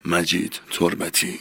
مجید تربتی.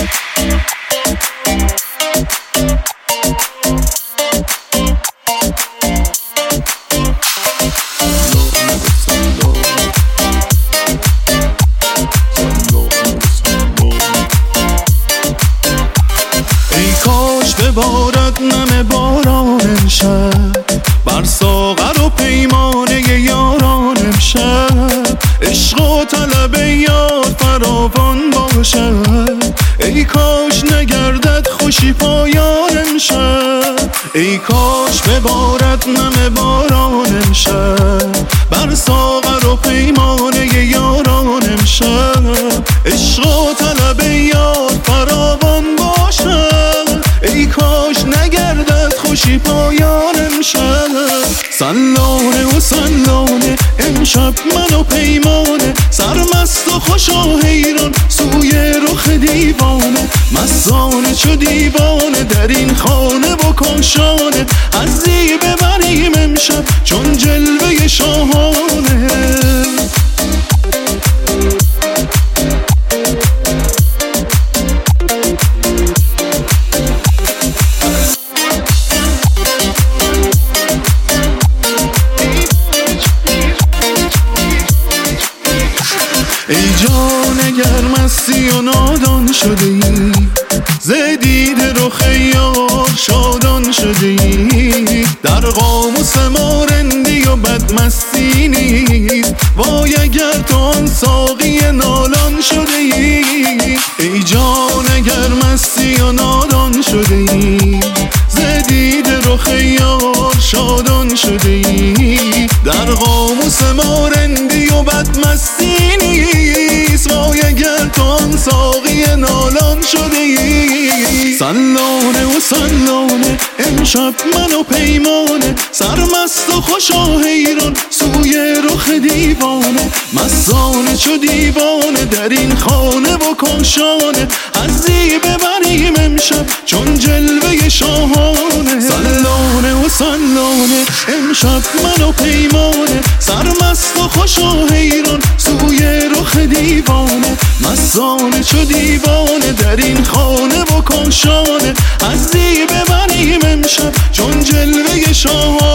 ای کاش ببارد نم باران امشب بر ساغر و پیمانه یاران امشب، عشق و طلب یار فراوان باشد. ای کاش نگردد خوشی پایان امشب، ای کاش ببارد نم باران امشب بر ساغر و پیمانه یاران امشب، عشق و طلب یار فراوان باشد. ای کاش نگردد خوشی پایان امشب. سلانه و سلانه امشب من و پیمانه، سرمست و خوش و حیران سوی رخ دیوانه، مستانه چو دیوانه در این خانه و کاشانه، حظی ببریم امشب چون جلوه شاهانه. ای جان اگر مستی و نادان شده ای، ز دید رخ یار شادان شده ای، در قاموس ما رندی و بدمستی نیست، وای اگر تو آن ساقی نالان شده ای. ای جان اگر مستی و نادان شده ای، ز دید رخ یار شادان شده ای، در قاموس ما رندی و بدمستی نیست، وای اگر تو آن ساقی نالان شده ای. سلانه و سلانه امشب من و پیمانه، سرمست و خوش و حیران سوی رخ دیوانه، مستانه چو دیوانه در این خانه و کاشانه، حظی ببریم امشب چون جلوه شاهانه. سلانه و سلانه امشب من و پیمانه، سرمست و خوش و حیران سوی رخ دیوانه، مستانه چو دیوانه در این خانه و کاشانه، حظی ببریم امشب چون جلوه شاهانه.